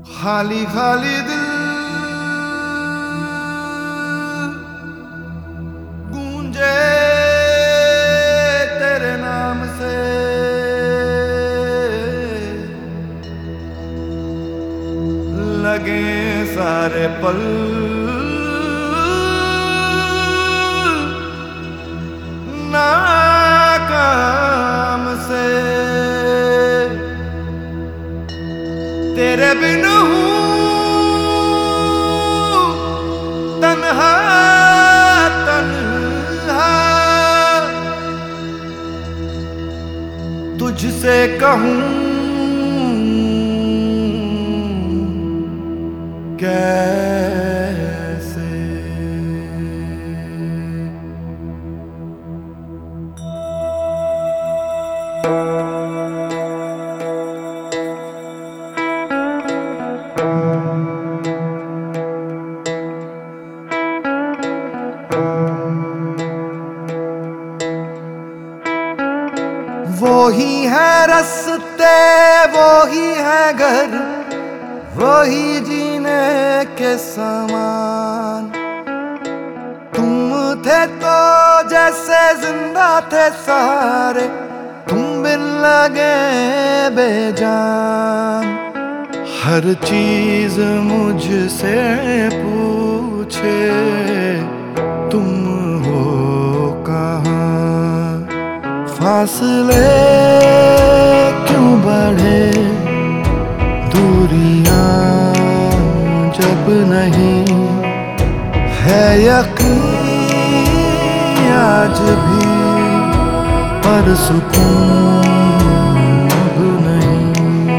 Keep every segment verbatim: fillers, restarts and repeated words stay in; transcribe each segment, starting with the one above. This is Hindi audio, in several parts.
खाली खाली दिल गूंजे तेरे नाम से, लगे सारे पल नाकाम से। तेरे बिन हूँ तन्हा तन्हा, तुझसे कहूँ कैसे। वो ही है रास्ते, वो ही है घर, वो ही जीने के समान। तुम थे तो जैसे जिंदा थे सारे, तुम बिन लगे बेजान। हर चीज मुझसे पूछे तुम हो कहाँ। फासले क्यों बढ़े, दूरियां जब नहीं है यकीन आज भी, पर सुकून अब नहीं।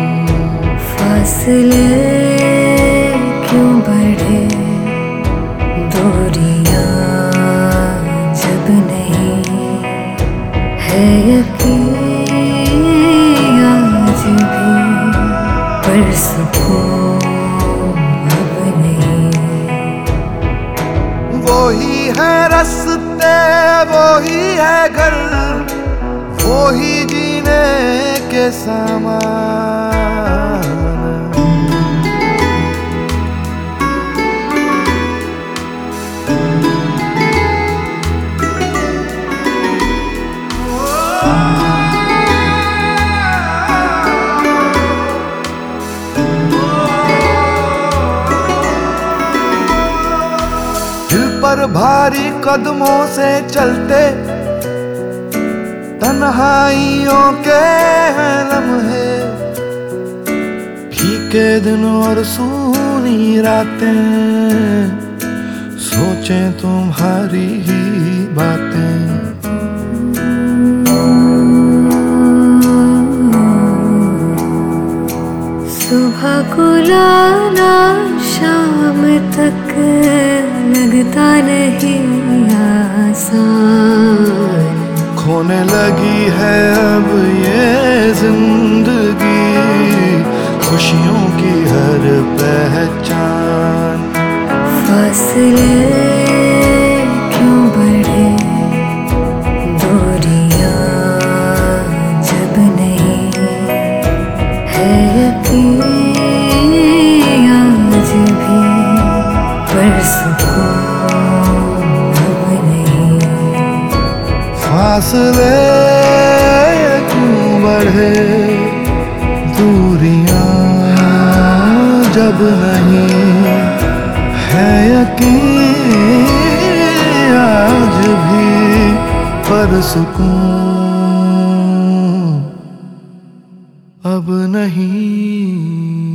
फासले क्यों बढ़े, दूरियां जब नहीं है यकीन आज भी, पर सुकून अब नहीं। वो ही है रास्ते, वो ही है घर, वो ही जीने के सामान। पर भारी कदमों से चलते तन्हाइयों के हैं लम्हे, फीके दिन और सूनी रातें, सोचें तुम्हारी ही बातें। सुबह को लाना शाम तक लगता नहीं आसान। खोने लगी है अब ये जिंदगी, खुशियों की हर पहचान। फासले क्यों बढ़े, दूरियां जब नहीं है यकीन आज भी, पर सुकून अब नहीं। फासले क्यों बढ़े, दूरियां जब नहीं है यकीन आज भी, पर सुकून अब नहीं।